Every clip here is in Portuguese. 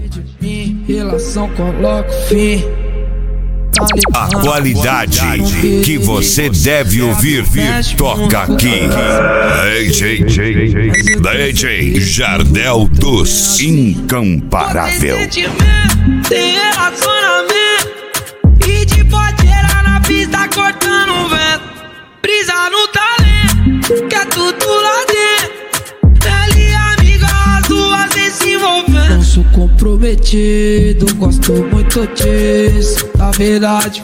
de mim, relação coloca fim. A qualidade que você deve ouvir toca aqui. DJ Jardel dos Incomparável. Tem relacionamento e te pode gerar na pista cortando o vento. Brisa no talento, que é tudo lá dentro. Ele e amiga, as duas sem se envolvendo. Não sou comprometido, gosto muito disso. Na verdade,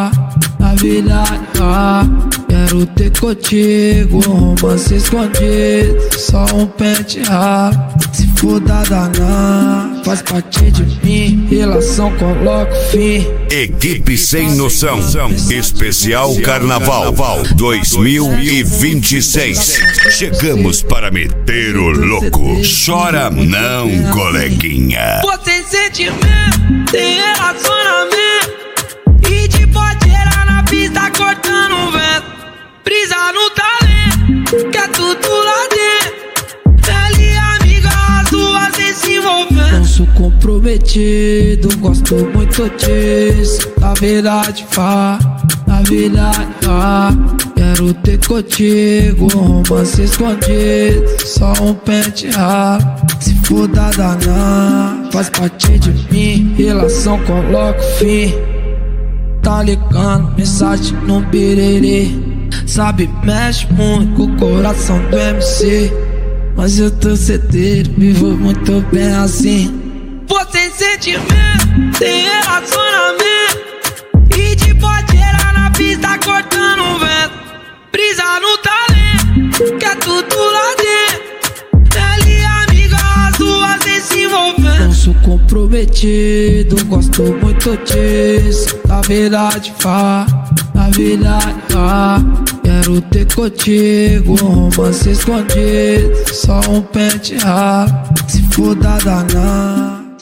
quero ter contigo um romance escondido, só um pente rápido. Se for dada não, faz parte de mim, relação coloca fim. Equipe Sem Noção, especial Carnaval 2026. Chegamos para meter o louco. Chora não, coleguinha. Você sentimento, tem relacionamento e te pode gerar na pista cortando o vento. Brisa no talento, que é tudo lá dentro. Ele e amiga, as duas sem se envolvendo. Não sou comprometido, gosto muito disso. Na verdade, quero ter contigo um romance escondido, só um pente rápido. Se for dada não, faz parte de mim, relação coloca fim. Tá ligando, mensagem no birerê. Sabe, mexe muito com o coração do MC. Mas eu tô certeiro, vivo muito bem assim. Você sentimento, tem relacionamento e te pode gerar na pista cortando o vento. Brisa no talento, que é tudo lá dentro. Ele e amiga, as duas sem se envolvendo. Não sou comprometido, gosto muito disso. Na verdade, quero ter contigo um romance escondido, só um pente rápido. Se for dada não.